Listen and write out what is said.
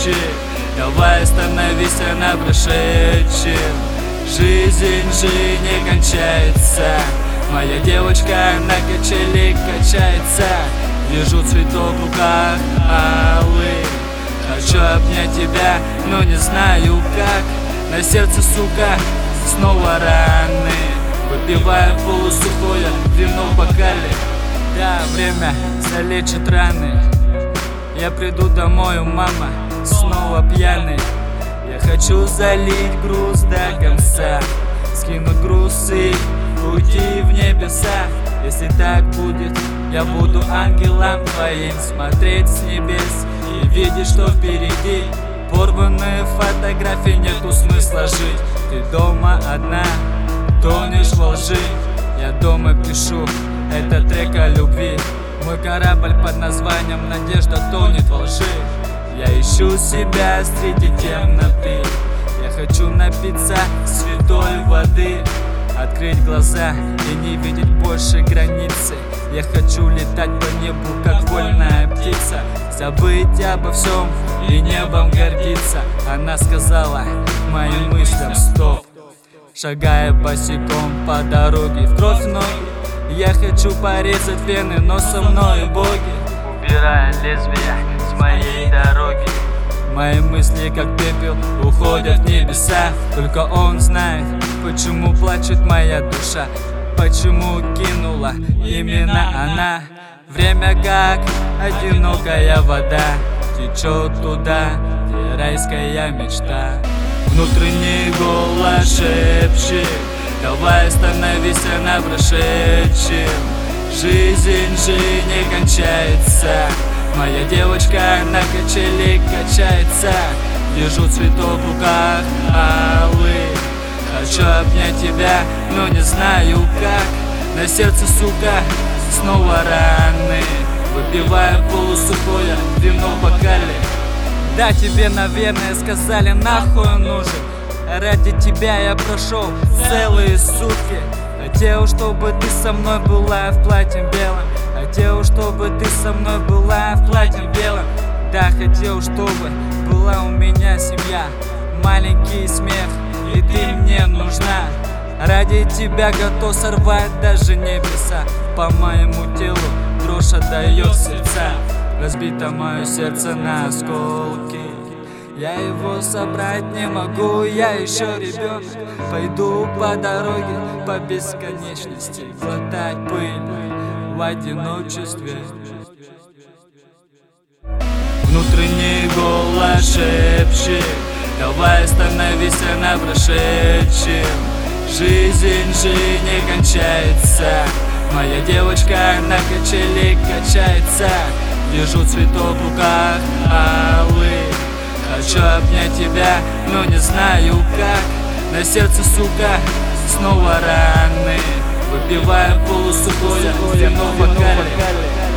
шепчет: давай становись на прошедшем. Жизнь же не кончается. Моя девочка на качеле качается. Вижу цветок в руках алый. Хочу обнять тебя, но не знаю как. На сердце, сука, снова раны. Выпивая полусухое вино в бокале. Да, время залечит раны. Я приду домой, у мама снова пьяный. Я хочу залить груз до конца, скинуть груз и уйти в небеса. Если так будет, я буду ангелом твоим, смотреть с небес и видеть, что впереди. Порванные фотографии, нету смысла жить. Ты дома одна, тонешь во лжи. Я дома пишу этот трек о любви. Мой корабль под названием «Надежда» тонет во лжи. Я ищу себя среди темноты. Я хочу напиться святой воды, открыть глаза и не видеть больше границы. Я хочу летать по небу, как вольная птица, забыть обо всем и небом гордиться. Она сказала моим мыслям стоп, шагая босиком по дороге в кровь ноги. Я хочу порезать вены, но со мной боги, убирая лезвия с моей дороги. Мои мысли, как пепел, уходят в небеса. Только он знает, почему плачет моя душа, почему кинула именно она. Время, как одинокая вода, течет туда, где райская мечта. Внутренний голос шепчет: давай становись на прошедшем. Жизнь же не кончается. Моя девочка на качеле качается. Вижу цветок в руках алый. Хочу обнять тебя, но не знаю как. На сердце, сука, снова раны. Выпивая полусухое вино в бокале. Да, тебе, наверное, сказали, нахуй он нужен. Ради тебя я прошел целые сутки. Хотел, чтобы ты со мной была в платье белом. Хотел, чтобы ты со мной была в платье белом. Да, хотел, чтобы была у меня семья, маленький смех, и ты мне нужна. Ради тебя готов сорвать даже небеса. По моему телу дрожь отдает сердца. Разбито мое сердце на осколки. Я его собрать не могу, я еще ребенок. Пойду по дороге, по бесконечности, глотать пыль в одиночестве. Внутренний голос шепчет: давай становись на прошедшем. Жизнь же не кончается. Моя девочка на качеле качается. Вижу цветок в руках алый. Хочу обнять тебя, но не знаю как. На сердце, сука, снова раны. Выпивая полусухое вино в бокале.